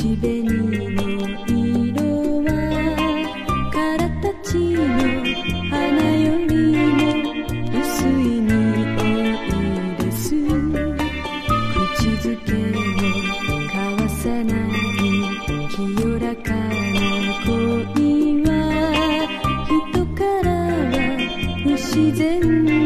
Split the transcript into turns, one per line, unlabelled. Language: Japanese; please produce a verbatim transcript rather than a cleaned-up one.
口紅の色はからたちの花よりも薄い匂いです。口づけも交わさない清らかな恋は人からは不自然